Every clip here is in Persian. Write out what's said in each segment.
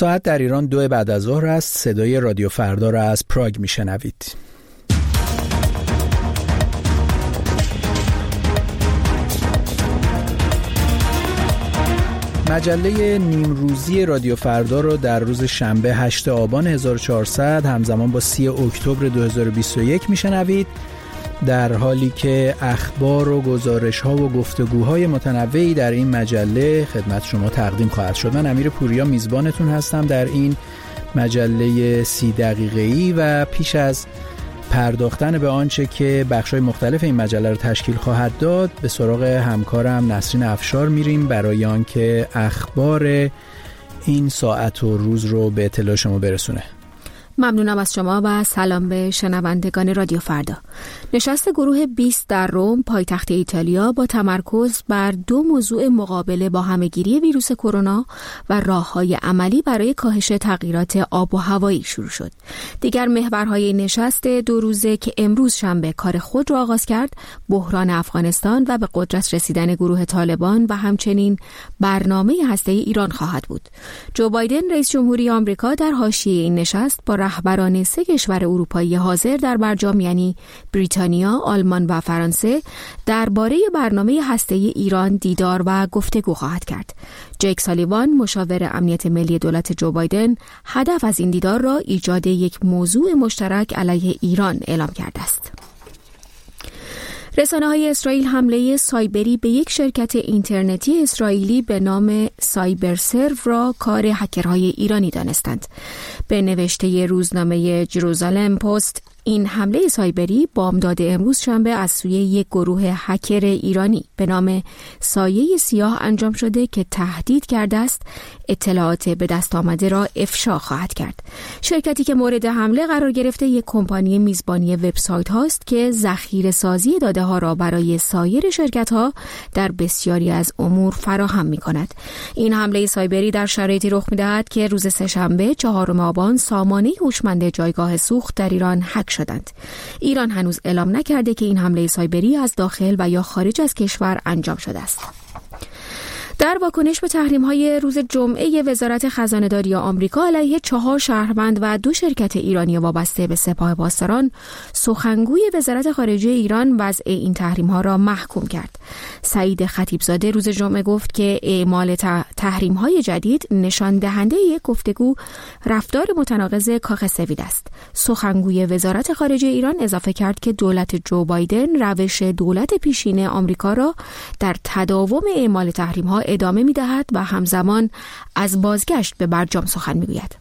ساعت در ایران 2 بعد از ظهر است. صدای رادیو فردا را از پراگ میشنوید. مجله نیمروزی رادیو فردا رو در روز شنبه 8 آبان 1400 همزمان با 30 اکتبر 2021 میشنوید، در حالی که اخبار و گزارش‌ها و گفتگوهای متنوعی در این مجله خدمت شما تقدیم خواهد شد. من امیر پوریا میزبانتون هستم در این مجله 30 دقیقه‌ای و پیش از پرداختن به آنچه که بخش‌های مختلف این مجله رو تشکیل خواهد داد، به سراغ همکارم نسرین افشار میریم برای آنکه اخبار این ساعت و روز رو به اطلاع شما برسونه. ممنونم از شما و سلام به شنوندگان رادیو فردا. نشست گروه 20 در روم پایتخت ایتالیا با تمرکز بر 2 موضوع مقابله با همه‌گیری ویروس کرونا و راه‌های عملی برای کاهش تغییرات آب و هوایی شروع شد. دیگر محورهای نشست 2 روزه که امروز شنبه کار خود را آغاز کرد، بحران افغانستان و به قدرت رسیدن گروه طالبان و همچنین برنامه هسته‌ای ایران خواهد بود. جو بایدن رئیس جمهوری آمریکا در حاشیه این نشست با رهبران 3 کشور اروپایی حاضر در برجام یعنی بریتانیا، آلمان و فرانسه درباره برنامه هسته‌ای ایران دیدار و گفتگو خواهد کرد. جیک سالیوان مشاور امنیت ملی دولت جو بایدن هدف از این دیدار را ایجاد یک موضوع مشترک علیه ایران اعلام کرده است. رسانه‌های اسرائیل حمله سایبری به یک شرکت اینترنتی اسرائیلی به نام سایبرسرو را کار هکرهای ایرانی دانستند. به نوشته روزنامه جروزالم پست، این حمله سایبری بامداد امروز شنبه از سوی یک گروه هکر ایرانی به نام سایه سیاه انجام شده که تهدید کرده است اطلاعات به دست آمده را افشا خواهد کرد. شرکتی که مورد حمله قرار گرفته یک کمپانی میزبانی وبسایت هاست که ذخیره سازی داده ها را برای سایر شرکت ها در بسیاری از امور فراهم می کند. این حمله سایبری در شرایطی رخ می دهد که روز سه‌شنبه 4 آبان سامانه هوشمند جایگاه سوخت در ایران هک شدند. ایران هنوز اعلام نکرده که این حمله سایبری از داخل و یا خارج از کشور انجام شده است. در واکنش به تحریم‌های روز جمعه وزارت خزانه‌داری آمریکا علیه 4 شهروند و 2 شرکت ایرانی وابسته به سپاه پاسداران، سخنگوی وزارت خارجه ایران وضع این تحریم‌ها را محکوم کرد. سعید خطیبزاده روز جمعه گفت که اعمال تحریم‌های جدید نشان دهنده یک گفتگو رفتار متناقض کاخ سفید است. سخنگوی وزارت خارجه ایران اضافه کرد که دولت جو بایدن روش دولت پیشین آمریکا را در تداوم اعمال تحریم‌ها ادامه می‌دهد و همزمان از بازگشت به برجام سخن می‌گوید.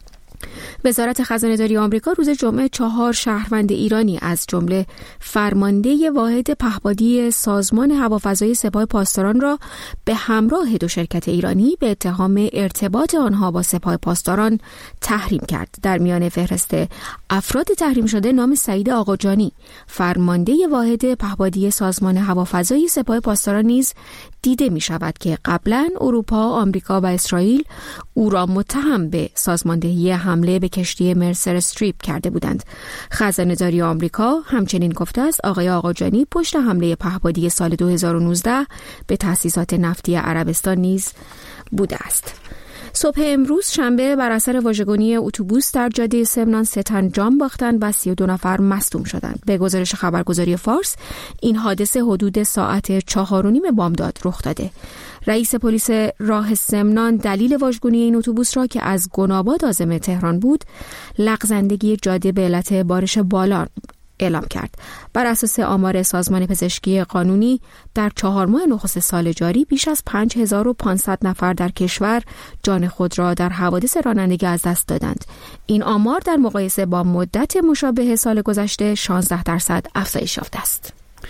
وزارت خزانه‌داری آمریکا روز جمعه 4 شهروند ایرانی از جمله فرمانده واحد پهپادی سازمان هوافضای سپاه پاسداران را به همراه 2 شرکت ایرانی به اتهام ارتباط آنها با سپاه پاسداران تحریم کرد. در میان فهرست افراد تحریم شده نام سعید آقاجانی، فرمانده واحد پهپادی سازمان هوافضای سپاه پاسداران نیز دیده می شود که قبلا اروپا، آمریکا و اسرائیل او را متهم به سازماندهی حمله به کشتی مرسر استریپ کرده بودند. خزانه‌داری آمریکا همچنین گفته است آقای آقاجانی پشت حمله پهپادی سال 2019 به تأسیسات نفتی عربستان نیز بوده است. صبح امروز شنبه بر اثر واژگونی اتوبوس در جاده سمنان 3 تن جان باختند و 32 نفر مصدوم شدند. به گزارش خبرگزاری فارس این حادثه حدود ساعت 4:30 بامداد رخ داده. رئیس پلیس راه سمنان دلیل واژگونی این اتوبوس را که از گناباد عازم تهران بود، لغزندگی جاده به علت بارش باران اعلام کرد. بر اساس آمار سازمان پزشکی قانونی در 4 ماه نخست سال جاری بیش از 5500 نفر در کشور جان خود را در حوادث رانندگی از دست دادند. این آمار در مقایسه با مدت مشابه سال گذشته 16% افزایش یافته است.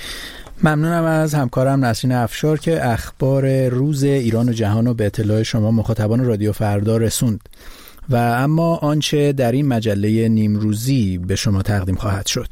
ممنونم از همکارم نسرین افشار که اخبار روز ایران و جهان رو به اطلاع شما مخاطبان رادیو فردا رسوند. و اما آنچه در این مجله نیمروزی به شما تقدیم خواهد شد.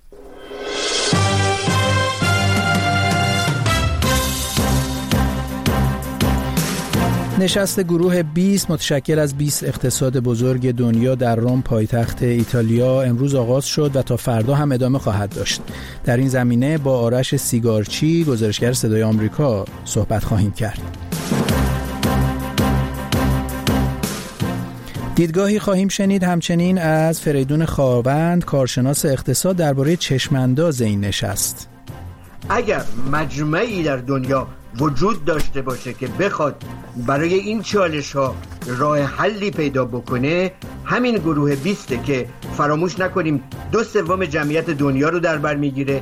نشست گروه 20 متشکل از 20 اقتصاد بزرگ دنیا در روم پایتخت ایتالیا امروز آغاز شد و تا فردا هم ادامه خواهد داشت. در این زمینه با آرش سیگارچی گزارشگر صدای آمریکا صحبت خواهیم کرد. دیدگاهی خواهیم شنید همچنین از فریدون خاوند، کارشناس اقتصاد، درباره چشمانداز این نشست. اگر مجمعی در دنیا وجود داشته باشه که بخواد برای این چالش‌ها راه حلی پیدا بکنه، همین گروه 20 که فراموش نکنیم 2/3 جمعیت دنیا رو در بر میگیره.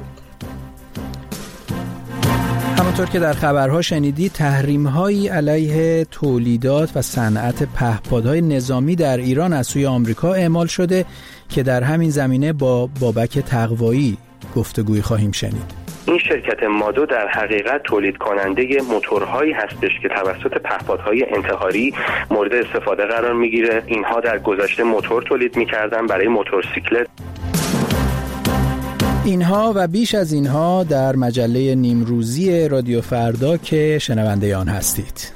همونطور که در خبرها شنیدید، تحریم‌هایی علیه تولیدات و صنعت پهپادهای نظامی در ایران از سوی آمریکا اعمال شده که در همین زمینه با بابک تقوایی گفتگویی خواهیم شنید. این شرکت مادو در حقیقت تولید کننده موتورهایی هستش که توسط پهپادهای انتحاری مورد استفاده قرار میگیره. اینها در گذشته موتور تولید میکردن برای موتورسیکلت. اینها و بیش از اینها در مجله نیمروزی رادیو فردا که شنونده آن هستید.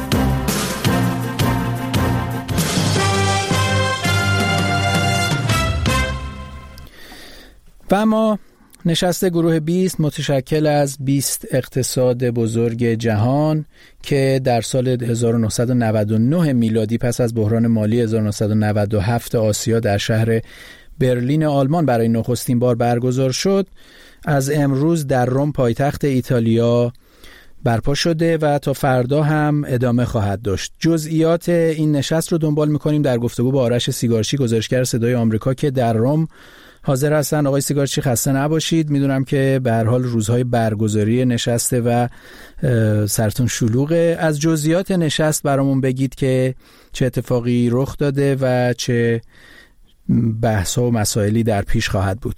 و اما نشست گروه 20 متشکل از 20 اقتصاد بزرگ جهان که در سال 1999 میلادی پس از بحران مالی 1997 آسیا در شهر برلین آلمان برای نخستین بار برگزار شد، از امروز در روم پایتخت ایتالیا برپا شده و تا فردا هم ادامه خواهد داشت. جزئیات این نشست رو دنبال می‌کنیم در گفتگو با آرش سیگارچی، گزارشگر صدای آمریکا که در روم حاضر هستن. آقای سیگارچی خسته نباشید. میدونم که به هر حال روزهای برگزاری نشسته و سرتون شلوغه. از جزئیات نشست برامون بگید که چه اتفاقی رخ داده و چه بحث‌ها و مسائلی در پیش خواهد بود.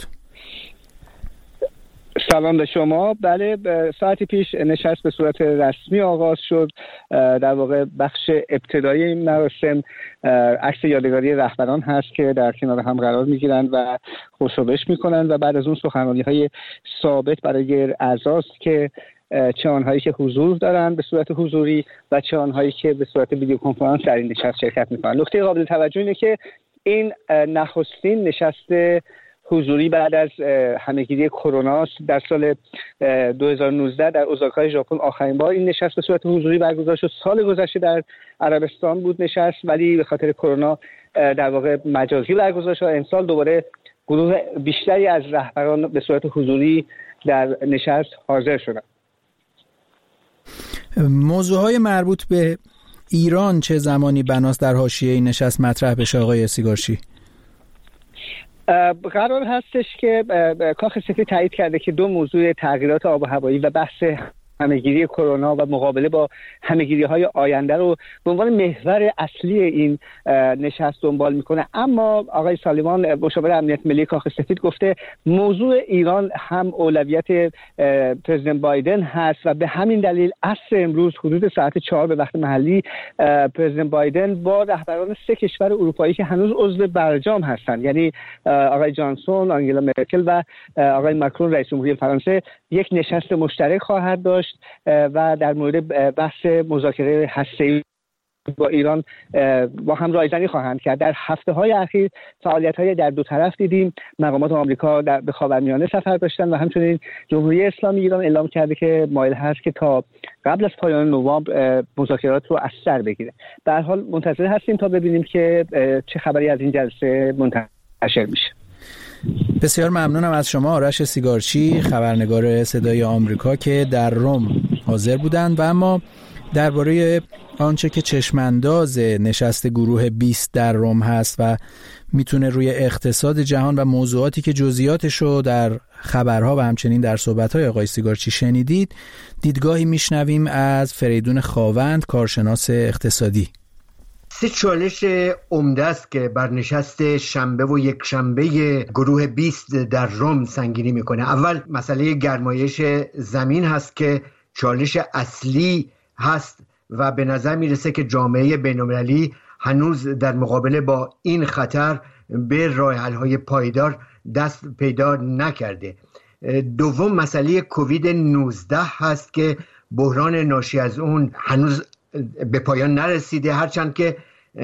سلام به شما. بله، ساعتی پیش نشست به صورت رسمی آغاز شد. در واقع بخش ابتدایی این مراسم عکس یادگاری رهبران هست که در کنار هم قرار میگیرند و خوش‌وبش میکنند و بعد از اون سخنرانی‌های ثابت برای اعضاست که چه آنهایی که حضور دارند به صورت حضوری و چه آنهایی که به صورت ویدیو کنفرانس در این نشست شرکت میکنند. نکته قابل توجه اینه که این نخستین نشست حضوری بعد از همهگیری کرونا در سال 2019 در اوزاکای ژاپن آخرین بار این نشست به صورت حضوری برگزار شد. سال گذشته در عربستان بود نشست، ولی به خاطر کرونا در واقع مجازی برگزار شد. امسال دوباره گروه بیشتری از رهبران به صورت حضوری در نشست حاضر شدند. موضوعهای مربوط به ایران چه زمانی بناست در حاشیه این نشست مطرح بشه آقای سیگارچی؟ قرار هستش که کاخ سفید تایید کرده که دو موضوع تغییرات آب و هوایی و بحث همهگیری کرونا و مقابله با همهگیری‌های آینده رو به عنوان محور اصلی این نشست دنبال میکنه. اما آقای سالیوان، مشاور امنیت ملی کاخ سفید، گفته موضوع ایران هم اولویت پرزیدنت بایدن هست و به همین دلیل عصر امروز حدود ساعت 4 به وقت محلی پرزیدنت بایدن با رهبران 3 کشور اروپایی که هنوز عضو برجام هستند، یعنی آقای جانسون، آنگلا مرکل و آقای ماکرون رئیس جمهوری فرانسه، یک نشست مشترک خواهد داشت و در مورد بحث مذاکره هسته‌ای با ایران با هم رایزنی خواهند کرد. در هفته‌های اخیر فعالیت‌های در دو طرف دیدیم. مقامات آمریکا به خاورمیانه سفر داشتن و همچنین جمهوری اسلامی ایران اعلام کرده که مایل هست که تا قبل از پایان نوامبر مذاکرات رو از سر بگیره. در حال منتظر هستیم تا ببینیم که چه خبری از این جلسه منتشر میشه. بسیار ممنونم از شما آرش سیگارچی، خبرنگار صدای آمریکا که در روم حاضر بودند. و اما درباره آنچه که چشمانداز نشست گروه 20 در روم هست و میتونه روی اقتصاد جهان و موضوعاتی که جزئیاتشو در خبرها و همچنین در صحبت‌های آقای سیگارچی شنیدید، دیدگاهی میشنویم از فریدون خاوند، کارشناس اقتصادی. 3 چالش عمده است که بر نشست شنبه و یک شنبه گروه 20 در روم سنگینی میکنه. اول مسئله گرمایش زمین هست که چالش اصلی هست و به نظر میرسه که جامعه بین‌المللی هنوز در مقابله با این خطر به راه حل‌های پایدار دست پیدا نکرده. دوم مسئله کووید 19 هست که بحران ناشی از اون هنوز به پایان نرسیده، هرچند که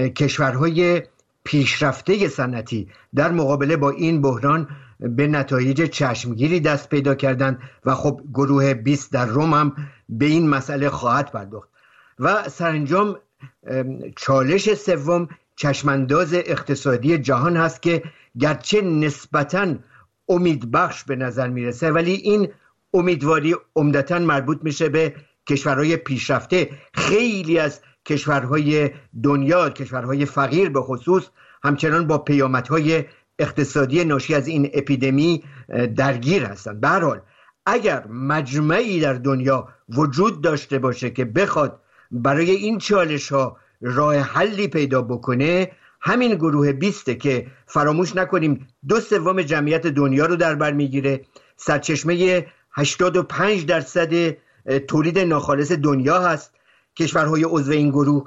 کشورهای پیشرفته صنعتی در مقابله با این بحران به نتایج چشمگیری دست پیدا کردند و خب گروه 20 در روم هم به این مسئله خواهد پرداخت. و سرانجام چالش سوم چشمانداز اقتصادی جهان هست که گرچه نسبتاً امیدبخش به نظر میرسه، ولی این امیدواری عمدتاً مربوط میشه به کشورهای پیشرفته. خیلی از کشورهای دنیا، کشورهای فقیر به خصوص، همچنان با پیامدهای اقتصادی ناشی از این اپیدمی درگیر هستند. به هر حال اگر مجمعی در دنیا وجود داشته باشه که بخواد برای این چالش ها راه حلی پیدا بکنه، همین گروه 20 که فراموش نکنیم 2/3 جمعیت دنیا رو در بر میگیره، سرچشمه 85% تولید ناخالص دنیا هست. کشورهای عضو این گروه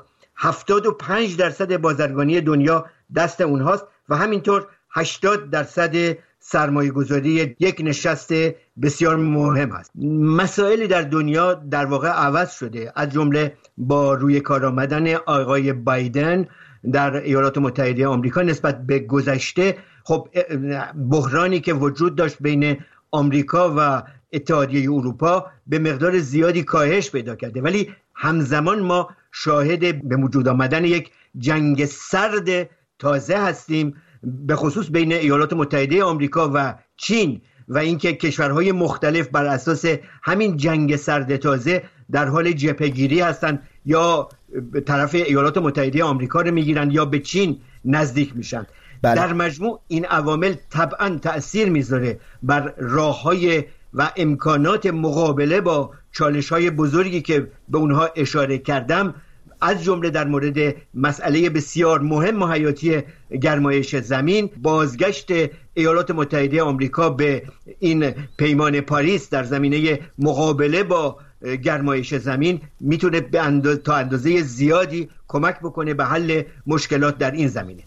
75% بازرگانی دنیا دست اونهاست و همینطور 80% سرمایه گذاری یک نشست بسیار مهم است. مسائلی در دنیا در واقع عوض شده، از جمله با روی کار آمدن آقای بایدن در ایالات متحده آمریکا نسبت به گذشته. خب بحرانی که وجود داشت بین آمریکا و اتحادیه اروپا به مقدار زیادی کاهش پیدا کرده، ولی همزمان ما شاهد به وجود آمدن یک جنگ سرد تازه هستیم، به خصوص بین ایالات متحده آمریکا و چین، و اینکه کشورهای مختلف بر اساس همین جنگ سرد تازه در حال جبهه‌گیری هستند، یا به طرف ایالات متحده آمریکا رو میگیرن یا به چین نزدیک میشن. بله. در مجموع این عوامل طبعا تأثیر میذاره بر راههای و امکانات مقابله با چالش‌های بزرگی که به اونها اشاره کردم، از جمله در مورد مسئله بسیار مهم و حیاتی گرمایش زمین. بازگشت ایالات متحده آمریکا به این پیمان پاریس در زمینه مقابله با گرمایش زمین میتونه تا اندازه زیادی کمک بکنه به حل مشکلات در این زمینه.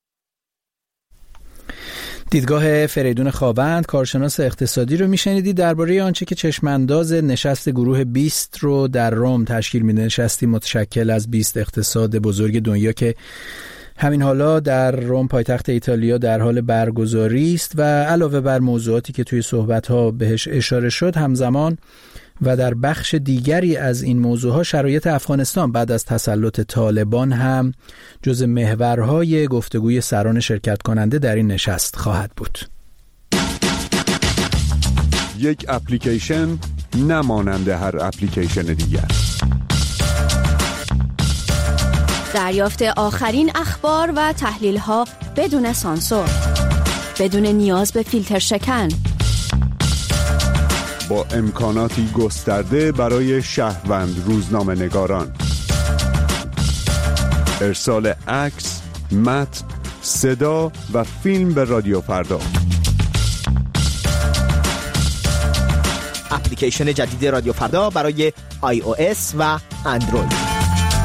دیدگاه فریدون خاوند، کارشناس اقتصادی رو میشنیدید درباره آنچه که چشمانداز نشست گروه 20 رو در روم تشکیل میده. نشستی متشکل از 20 اقتصاد بزرگ دنیا که همین حالا در روم پایتخت ایتالیا در حال برگزاری است و علاوه بر موضوعاتی که توی صحبت‌ها بهش اشاره شد، همزمان و در بخش دیگری از این موضوعها شرایط افغانستان بعد از تسلط طالبان هم جز محورهای گفتگوی سران شرکت کننده در این نشست خواهد بود. یک اپلیکیشن نمانند هر اپلیکیشن دیگر. دریافت آخرین اخبار و تحلیل‌ها بدون سانسور، بدون نیاز به فیلتر شکن، با امکاناتی گسترده برای شهروند روزنامه نگاران. ارسال عکس، متن، صدا و فیلم به رادیو فردا. اپلیکیشن جدید رادیو فردا برای iOS و اندروید.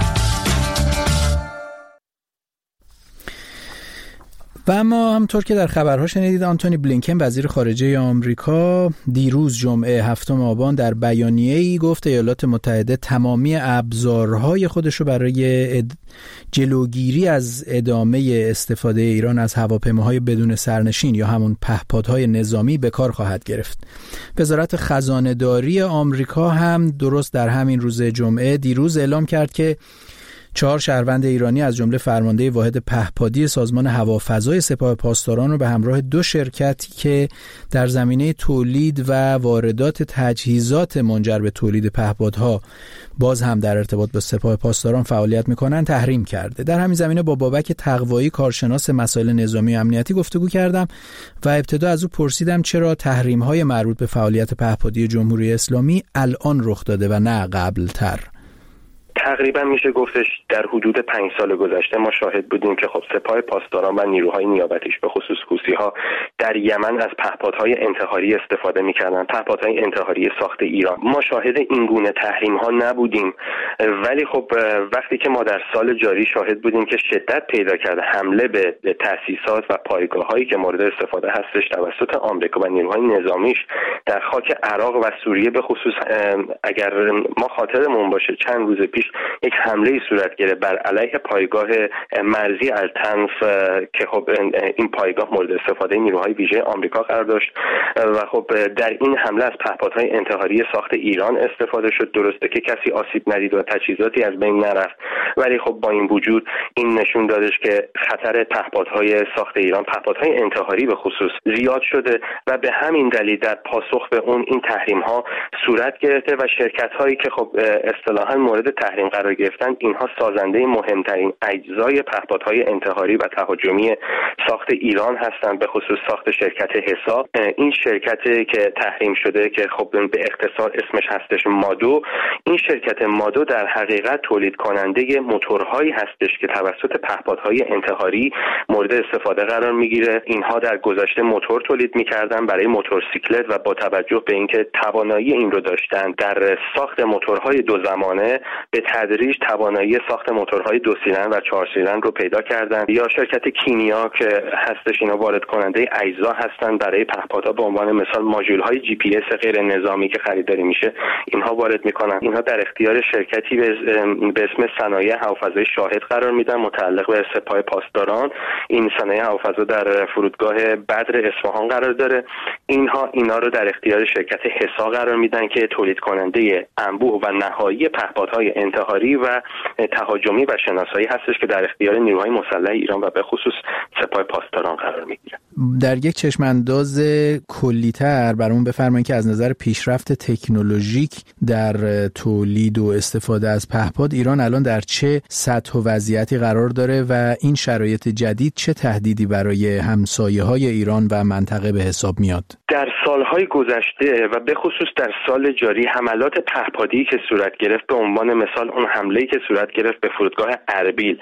و اما همطور که در خبرها شنیدید، آنتونی بلینکن وزیر خارجه آمریکا دیروز جمعه 7 آبان در بیانیه‌ای گفت ایالات متحده تمامی ابزارهای خودش رو برای جلوگیری از ادامه استفاده ایران از هواپیماهای بدون سرنشین یا همون پهپادهای نظامی به کار خواهد گرفت. وزارت خزانه‌داری آمریکا هم درست در همین روز جمعه دیروز اعلام کرد که 4 شهروند ایرانی از جمله فرمانده واحد پهپادی سازمان هوافضای سپاه پاسداران رو به همراه 2 شرکتی که در زمینه تولید و واردات تجهیزات منجر به تولید پهپادها باز هم در ارتباط با سپاه پاسداران فعالیت میکنن تحریم کرده. در همین زمینه با بابک تقوایی، کارشناس مسائل نظامی و امنیتی گفتگو کردم و ابتدا از او پرسیدم چرا تحریم‌های مربوط به فعالیت پهپادی جمهوری اسلامی الان رخ داده و نه قبل‌تر. تقریبا میشه گفتش در حدود 5 سال گذشته ما شاهد بودیم که خب سپاه پاسداران و نیروهای نیابتیش به خصوص حوثی‌ها در یمن از پهپادهای انتحاری استفاده می‌کردن، پهپادهای انتحاری ساخت ایران. ما شاهد این گونه تحریم‌ها نبودیم، ولی خب وقتی که ما در سال جاری شاهد بودیم که شدت پیدا کرده حمله به تأسیسات و پایگاه‌هایی که مورد استفاده هستش توسط آمریکا و نیروهای نظامیش در خاک عراق و سوریه، به خصوص اگر ما خاطرمون باشه چند روز پیش یک حمله صورت گرفت بر علیه پایگاه مرزی التنف که خب این پایگاه مورد استفاده نیروهای ویژه آمریکا قرار داشت و خب در این حمله از پهپادهای انتحاری ساخت ایران استفاده شد. درسته که کسی آسیب ندید و تجهیزاتی از بین نرفت، ولی خب با این وجود این نشون دادش که خطر پهپادهای ساخت ایران، پهپادهای انتحاری به خصوص، زیاد شده و به همین دلیل در پاسخ به اون این تحریم ها صورت گرفته و شرکت هایی که خب اصطلاحاً مورد تحریم قرار گرفتن اینها سازنده مهمترین اجزای پهپادهای انتحاری و تهاجمی ساخت ایران هستند، به خصوص ساخت شرکت حسا. این شرکتی که تحریم شده که خب به اختصار اسمش هستش مادو، این شرکت مادو در حقیقت تولید کننده موتورهایی هستش که توسط پهپادهای انتحاری مورد استفاده قرار میگیره. اینها در گذشته موتور تولید میکردن برای موتورسیکلت و با توجه به اینکه توانایی این رو داشتن در ساخت موتورهای دو زمانه، به تدریج توانایی ساخت موتورهای 2 سیلندر و 4 سیلندر رو پیدا کردن. یا شرکت کینیا که هستش، اینا وارد کننده اجزا هستن برای پهپادها، به عنوان مثال ماژول‌های جی پی اس غیر نظامی که خریداری میشه اینها وارد میکنن. اینها در اختیار شرکتی به اسم صنایع هوافضای شاهد قرار میدن، متعلق به سپاه پاسداران. این صنایع هوافضا در فرودگاه بدر اصفهان قرار داره. اینا رو در اختیار شرکت حسا قرار میدن که تولید کننده انبوه و نهایی پهپادهای انتحاری و تهاجمی و شناسایی هستش که در اختیار نیروهای مسلح ایران و به خصوص سپاه پاسداران قرار میگیره. در یک چشمانداز کلی‌تر برامون بفرمایید که از نظر پیشرفت تکنولوژیک در تولید و استفاده از پهپاد ایران الان در چه سطح و وضعیتی قرار داره و این شرایط جدید چه تهدیدی برای همسایه‌های ایران و منطقه به حساب میاد؟ در سالهای گذشته و به خصوص در سال جاری حملات پهپادی که صورت گرفت، به عنوان مثال اون حمله‌ای که صورت گرفت به فرودگاه اربیل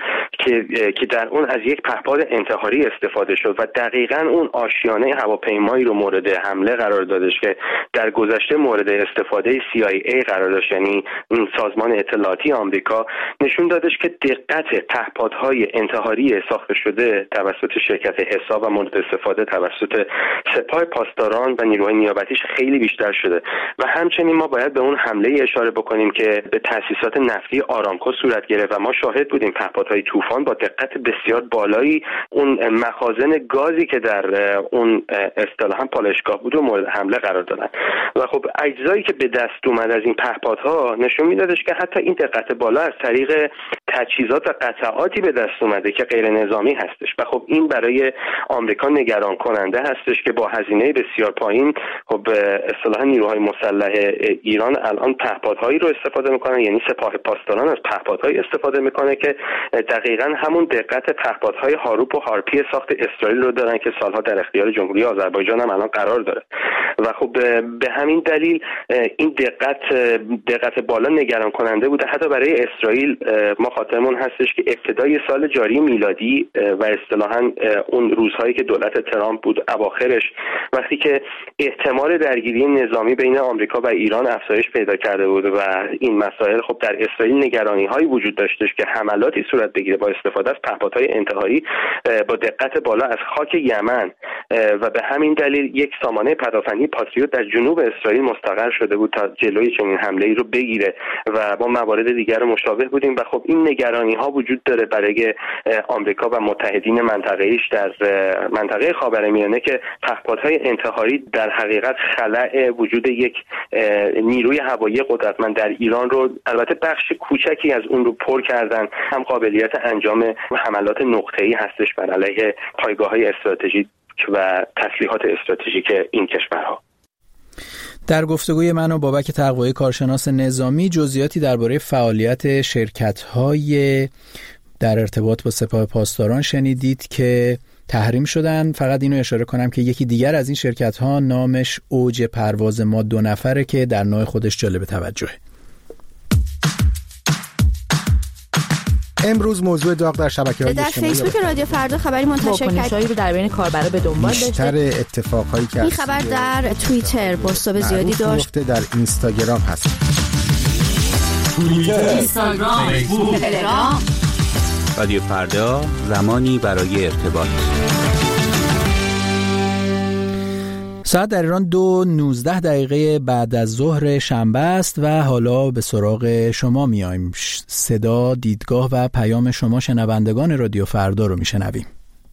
که در اون از یک پهپاد انتحاری استفاده شد و دقیقاً اون آشیانه هواپیمایی رو مورد حمله قرار دادش که در گذشته مورد استفاده CIA قرار داشت، یعنی این سازمان اطلاعاتی آمریکا، نشون دادش که دقت پهپادهای انتحاری ساخته شده توسط شرکت حسا و مورد استفاده توسط سپاه پاسداران و نیروهای نیابتیش خیلی بیشتر شده. و همچنین ما باید به اون حمله اشاره بکنیم که به تأسیسات نفتی آرامکو صورت گرفت و ما شاهد بودیم پهپادهای طوفان با دقت بسیار بالایی اون مخازن گازی که در اون اصطلاحاً پالایشگاه بود و مورد حمله قرار دادن. و خب اجزایی که به دست اومد از این پهپادها نشون میدادش که حتی این دقت بالا از طریق تجهیزات و قطعاتی به دست اومده که غیر نظامی هستش و خب این برای آمریکا نگران کننده هستش که با هزینه بسیار پایین خب اصطلاحاً نیروهای مسلح ایران الان پهپادهایی رو استفاده میکنن، یعنی سپاه پاسداران از پهپادهایی استفاده میکنه که دقیقاً همون دقت پهپادهای هاروپ و هارپی ساخت اسرائیل رو دارن که سالها در اختیار جمهوری آذربایجان هم الان قرار داره. و خب به همین دلیل این دقت بالا نگران کننده بوده. حتی برای اسرائیل ما خاطرمون هستش که ابتدای سال جاری میلادی و اصطلاحاً اون روزهایی که دولت ترامپ بود اواخرش، وقتی که احتمال درگیری نظامی بین آمریکا و ایران افزایش پیدا کرده بود و این مسائل خب در اسرائیل نگرانی‌هایی وجود داشتش که حملاتی صورت بگیره با استفاده از پهپادهای انتحاری با دقت بالا از خاک یمن و به همین دلیل یک سامانه پدافندی پاتریوت در جنوب اسرائیل مستقر شده بود تا جلوی چنین حمله‌ای رو بگیره و با موارد دیگر مشابه بودیم. و خب این نگرانی‌ها وجود داره برای آمریکا و متحدین منطقه‌ایش در منطقه خاورمیانه که پهپادهای انتحاری در حقیقت خلأ وجود یک نیروی هوایی قدرتمند در ایران رو، البته بخش کوچکی از اون رو پر کردن. هم قابلیت انجام حملات نقطه‌ای هستش بر علیه پایگاه‌های استراتژیک و تسلیحات استراتژیک این کشورها. در گفتگوی من و بابک تقوایی کارشناس نظامی جزئیاتی درباره فعالیت شرکت‌های در ارتباط با سپاه پاسداران شنیدید که تحریم شدن. فقط اینو اشاره کنم که یکی دیگر از این شرکت‌ها نامش اوج پرواز ما 2 نفره که در نوع خودش جالب توجهه. امروز موضوع داغ در شبکه‌های اجتماعی در فیسبوک رادیو فردا خبری منتشر کرد رو در بین کاربرا به دنبال داشته. بیشتر اتفاقایی که این خبر در توییتر بازتاب زیادی داشت. در اینستاگرام هست. توییتر، اینستاگرام، فیسبوک، تلگرام. رادیو فردا، زمانی برای ارتباط. ساعت در ایران 2:19 بعد از ظهر شنبه است و حالا به سراغ شما میایم. صدا، دیدگاه و پیام شما شنوندگان رادیو فردا رو میشنویم.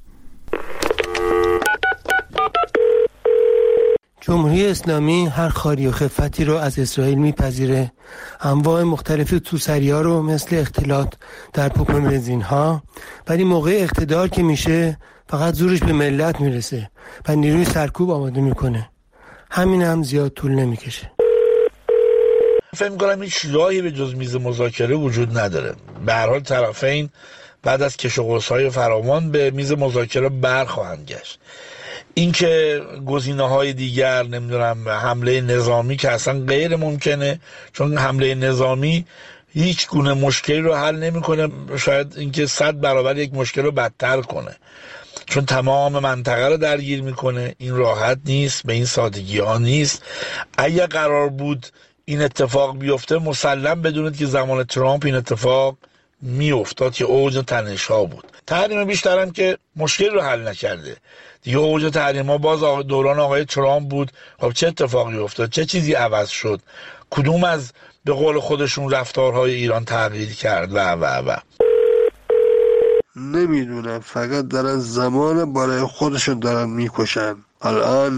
جمهوری اسلامی هر خاری و خفتی رو از اسرائیل میپذیره. انواع مختلف توسری‌ها رو مثل اختلاط در پمپ بنزین‌ها، ولی موقع اقتدار که میشه فقط زورش به ملت میرسه و نیروی سرکوب آماده میکنه. همین هم زیاد طول نمیکشه. فکر می‌کنم هیچ راهی به جز میز مذاکره وجود نداره. به هر حال طرفین بعد از کش و قوس‌های فراوان به میز مذاکره برخواهند گشت. اینکه گزینه‌های دیگر نمیدونم حمله نظامی که اصلا غیر ممکنه، چون حمله نظامی هیچ گونه مشکلی رو حل نمی‌کنه، شاید اینکه 100 برابر یک مشکل رو بدتر کنه، چون تمام منطقه رو درگیر میکنه. این راحت نیست، به این سادگی ها نیست. اگه قرار بود این اتفاق بیفته، مسلم بدونید که زمان ترامپ این اتفاق میافتاد که اوج تنش ها بود. تحریم بیشتر هم که مشکل رو حل نکرده دیگه. اوج تحریم ها باز دوران آقای ترامپ بود. خب چه اتفاقی افتاد؟ چه چیزی عوض شد؟ کدوم از به قول خودشون رفتارهای ایران تغییر کرد و نمیدونم، فقط دارن زمان برای خودشون دارن میکشن. الان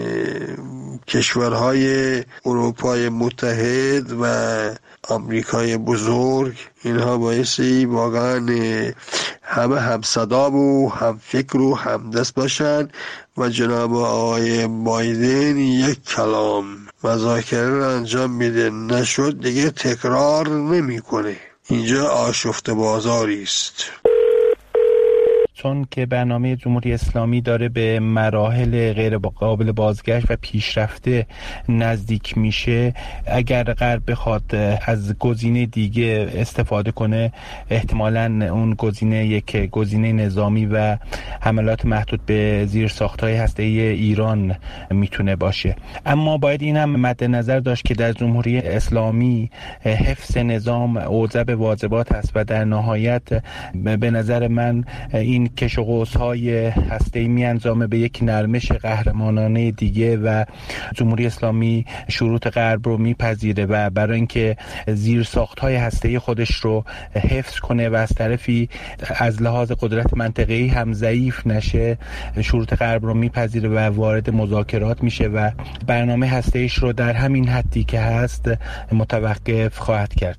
کشورهای اروپای متحد و آمریکای بزرگ اینها بایستی واقعا همه همصدا و هم فکر و هم دست باشن و جناب آقای بایدن یک کلام مذاکره رو انجام میده، نشد دیگه تکرار نمیکنه. اینجا آشفته بازاری است. چون که برنامه جمهوری اسلامی داره به مراحل غیر قابل بازگشت و پیشرفته نزدیک میشه، اگر غرب بخواد از گزینه دیگه استفاده کنه، احتمالاً اون گزینه یک گزینه نظامی و حملات محدود به زیرساخت‌های هسته‌ای ایران میتونه باشه. اما باید این هم مد نظر داشت که در جمهوری اسلامی حفظ نظام اوجب واجبات است و در نهایت به نظر من این کش و قوس‌های هسته‌ای میانجامه به یک نرمش قهرمانانه دیگه و جمهوری اسلامی شروط غرب رو میپذیره و برای اینکه زیرساخت‌های هسته‌ای خودش رو حفظ کنه و از طرفی از لحاظ قدرت منطقه‌ای هم ضعیف نشه، شروط غرب رو میپذیره و وارد مذاکرات میشه و برنامه هسته‌ایش رو در همین حدی که هست متوقف خواهد کرد.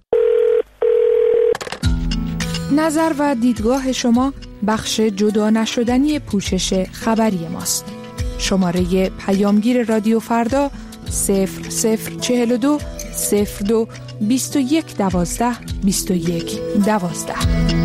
نظر و دیدگاه شما بخش جدا نشدنی پوشش خبری ماست. شماره پیامگیر رادیو فردا 0042 02 21 12 21 12.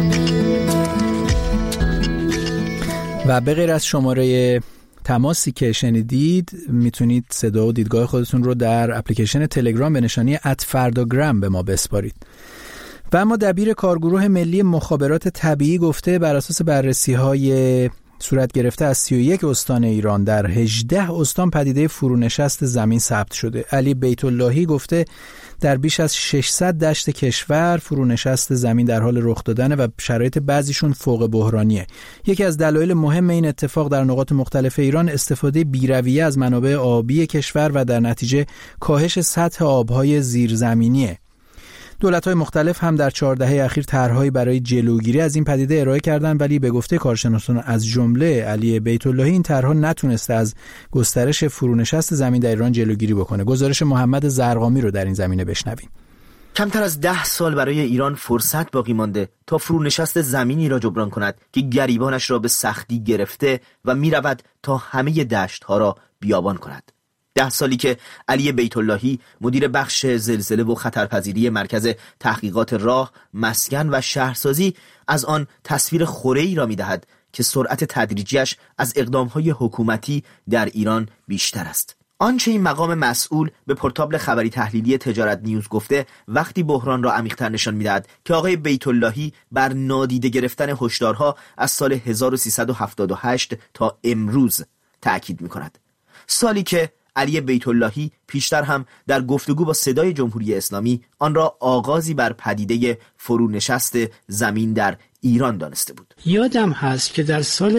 و به غیر از شماره تماسی که شنیدید، میتونید صدا و دیدگاه خودتون رو در اپلیکیشن تلگرام به نشانی @فرداگرام به ما بسپارید. و اما دبیر کارگروه ملی مخابرات طبیعی گفته بر اساس بررسی‌های صورت گرفته از 31 استان ایران در 18 استان پدیده فرونشست زمین ثبت شده. علی بیت اللهی گفته در بیش از 600 دشت کشور فرونشست زمین در حال رخ دادن و شرایط بعضیشون فوق بحرانیه. یکی از دلایل مهم این اتفاق در نقاط مختلف ایران استفاده بی‌رویه از منابع آبی کشور و در نتیجه کاهش سطح آب‌های زیرزمینیه. دولت‌های مختلف هم در 4 دهه اخیر طرح‌هایی برای جلوگیری از این پدیده ارائه کردند، ولی به گفته کارشناسان از جمله علی بیت اللهی این طرح‌ها نتونسته از گسترش فرونشست زمین در ایران جلوگیری بکنه. گزارش محمد زرقامی رو در این زمینه بشنویم. کمتر از 10 سال برای ایران فرصت باقی مانده تا فرونشست زمینی را جبران کند که گریبانش را به سختی گرفته و می‌رود تا همه دشت‌ها را بیابان کند. 10 سالی که علی بیت اللهی مدیر بخش زلزله و خطرپذیری مرکز تحقیقات راه، مسکن و شهرسازی از آن تصویر خوره‌ای را می‌دهد که سرعت تدریجیش از اقدام‌های حکومتی در ایران بیشتر است. آنچه این مقام مسئول به پورتابل خبری تحلیلی تجارت نیوز گفته وقتی بحران را عمیق‌تر نشان می‌دهد که آقای بیت اللهی بر نادیده گرفتن هشدارها از سال 1378 تا امروز تأکید می‌کند. سالی که علی بیت اللهی پیشتر هم در گفتگو با صدای جمهوری اسلامی آن را آغازی بر پدیده فرونشست زمین در ایران دانسته بود. یادم هست که در سال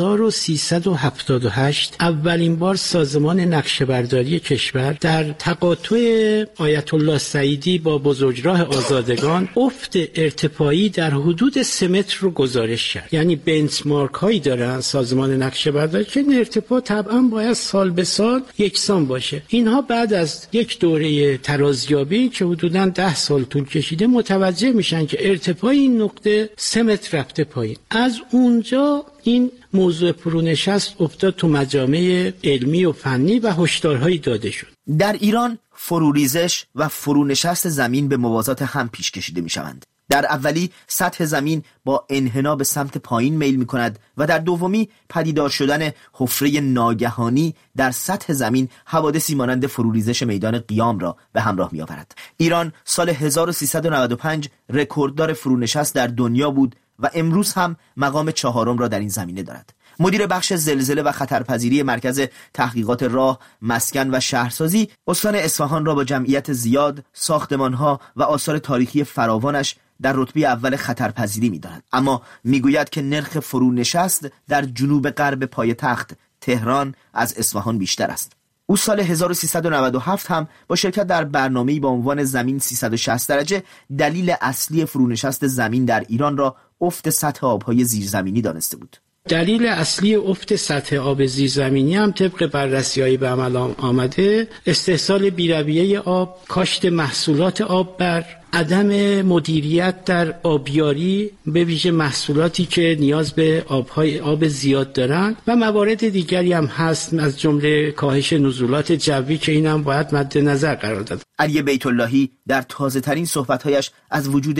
1378 اولین بار سازمان نقشه‌برداری کشور در تقاطع آیت الله سعیدی با بزرگراه آزادگان افت ارتفاعی در حدود 3 متر رو گزارش کرد. یعنی بنچمارک هایی دارن سازمان نقشه‌برداری که این ارتفاع طبعا باید سال به سال یکسان باشه. اینها بعد از یک دوره ترازیابی که حدوداً 10 سال طول کشیده متوجه میشن که ارتفاع این نقطه 3 متر رفته پایین. از اونجا این موضوع فرونشست افتاد تو مجامع علمی و فنی و هشدارهایی داده شد. در ایران فروریزش و فرونشست زمین به موازات هم پیش کشیده میشوند. در اولی سطح زمین با انحنا به سمت پایین میل می کند و در دومی پدیدار شدن حفره ناگهانی در سطح زمین حوادثی مانند فروریزش میدان قیام را به همراه می آورد. ایران سال 1395 رکورددار فرونشست در دنیا بود و امروز هم مقام 4 را در این زمینه دارد. مدیر بخش زلزله و خطرپذیری مرکز تحقیقات راه، مسکن و شهرسازی استان اصفهان را با جمعیت زیاد، ساختمانها و آثار تاریخی فراوانش در رتبه اول خطرپذیری می‌داند، اما میگوید که نرخ فرونشست در جنوب غرب پایتخت تهران از اصفهان بیشتر است. او سال 1397 هم با شرکت در برنامه‌ای با عنوان زمین 360 درجه دلیل اصلی فرونشست زمین در ایران را افت سطح آب‌های زیرزمینی دانسته بود. دلیل اصلی افت سطح آب زیرزمینی هم طبق بررسی‌های به عمل آمده استحصال بی‌رویه آب، کاشت محصولات آب بر، عدم مدیریت در آبیاری به ویژه محصولاتی که نیاز به آب زیاد دارند و موارد دیگری هم هست، از جمله کاهش نزولات جوی که اینم باید مد نظر قرار داد. علی بیت اللهی در تازه ترین صحبت‌هایش از وجود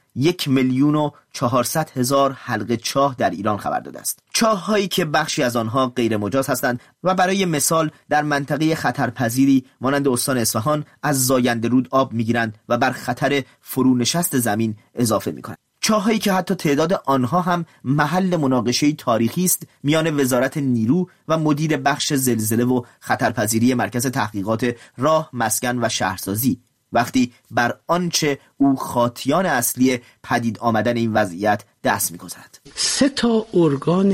1,400,000 حلقه چاه در ایران خبر داده است. چاه‌هایی که بخشی از آنها غیر مجاز هستند و برای مثال در منطقه خطرپذیری مانند استان اصفهان از زاینده رود آب می‌گیرند و بر خطر فرونشست زمین اضافه می‌کنند. چاه‌هایی که حتی تعداد آنها هم محل مناقشه تاریخی است میان وزارت نیرو و مدیر بخش زلزله و خطرپذیری مرکز تحقیقات راه، مسکن و شهرسازی، وقتی بر آنچه او خاطیان اصلی پدید آمدن این وضعیت دست می‌گذارد. 3 ارگان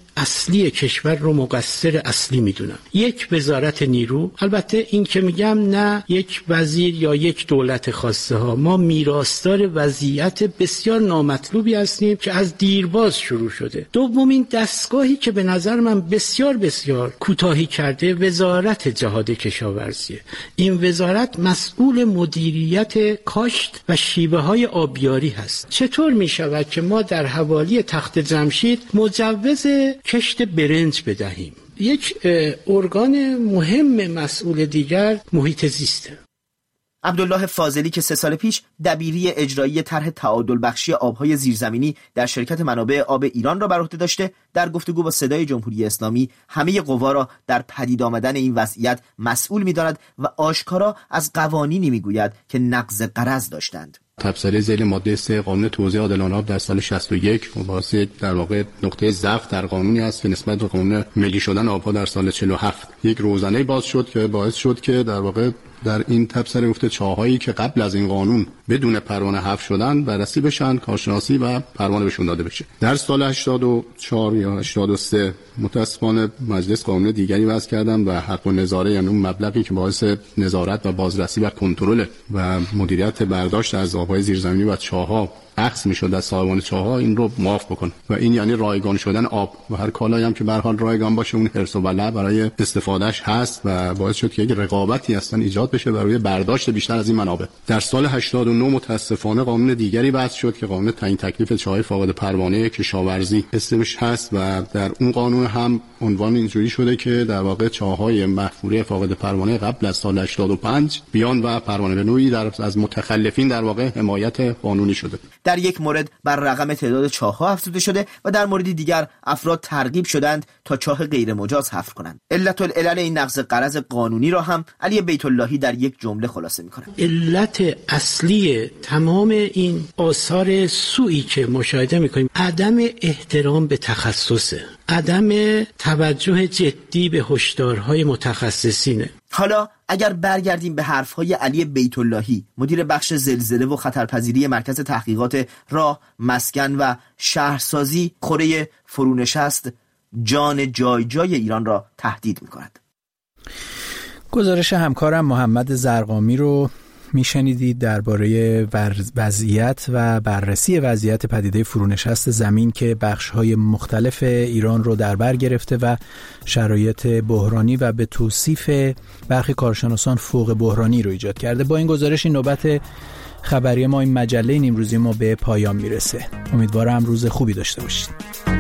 اصلی کشور رو مقصر اصلی میدونم. یک وزارت نیرو، البته این که میگم نه یک وزیر یا یک دولت خاصه ها، ما میراثدار وضعیت بسیار نامطلوبی هستیم که از دیرباز شروع شده. دومین دستگاهی که به نظر من بسیار کوتاهی کرده وزارت جهاد کشاورزیه. این وزارت مسئول مدیریت کاشت و شیوه های آبیاری هست. چطور میشود که ما در حوالی تخت جمشید مجوز کشت برنج بدهیم؟ یک ارگان مهم مسئول دیگر محیط زیسته. عبدالله فاضلی که 3 سال پیش دبیری اجرایی طرح تعادل بخشی آبهای زیرزمینی در شرکت منابع آب ایران را بر عهده داشته، در گفتگو با صدای جمهوری اسلامی همه قوا را در پدید آمدن این وضعیت مسئول می‌داند و آشکارا از قوانینی می‌گوید که نقض غرض داشتند. تبصره ذیل ماده 3 قانون توزیع عادلانه آب در سال 61 مباحث در واقع نقطه ضعف در قانونی است که نسبت به قانون ملی شدن آبها در سال 47 یک روزنه باز شد که باعث شد که در واقع در این تبصره گفته چاهایی که قبل از این قانون بدون پروانه حذف شدن بررسی بشن، کارشناسی و پروانه بهشون داده بشه. در سال 84 یا 83 متأسفانه مجلس قانون دیگری وضع کردن و حق النظاره، یعنی اون مبلغی که باعث نظارت و بازرسی و کنترل و مدیریت برداشت از آبهای زیرزمینی و چاه‌ها عکس میشد از صاحبان چاه‌ها، این رو معاف بکن و این یعنی رایگان شدن آب و هر کالایی هم که به هر حال رایگان باشه اون حرص و ولع برای استفادهش هست و باعث شد که یک رقابتی اصلا ایجاد بشه برای برداشت بیشتر از این منابع. در سال 89 متاسفانه قانون دیگری وضع شد که قانون تعیین تکلیف چاهای فاقد پروانه کشاورزی اسمش هست و در اون قانون هم عنوان اینجوری شده که در واقع چاهای محفوره فاقد پروانه قبل از سال 85 بیان و پروانه به نوعی از متخلفین در واقع حمایت قانونی شده. در یک مورد بر رقم تعداد چاه‌ها افزوده شده و در مورد دیگر افراد ترغیب شدند تا چاه غیر مجاز حفر کنند. علت العلل این نقض غرض قانونی را هم علی بیت اللهی در یک جمله خلاصه می‌کند. علت اصلی تمام این آثار سوئی که مشاهده می‌کنیم عدم احترام به تخصصه، عدم توجه جدی به هشدارهای متخصصینه. حالا اگر برگردیم به حرفهای علی بیت اللهی، مدیر بخش زلزله و خطرپذیری مرکز تحقیقات راه، مسکن و شهرسازی، کره فرونشست جان جای جای ایران را تهدید می‌کند. گزارش همکارم محمد زرقامی رو میشنیدید درباره وضعیت و بررسی وضعیت پدیده فرونشست زمین که بخش‌های مختلف ایران رو در بر گرفته و شرایط بحرانی و به توصیف برخی کارشناسان فوق بحرانی رو ایجاد کرده. با این گزارش این نوبت خبری ما، این مجله نیمروزی ما به پایان میرسه. امیدوارم روز خوبی داشته باشید.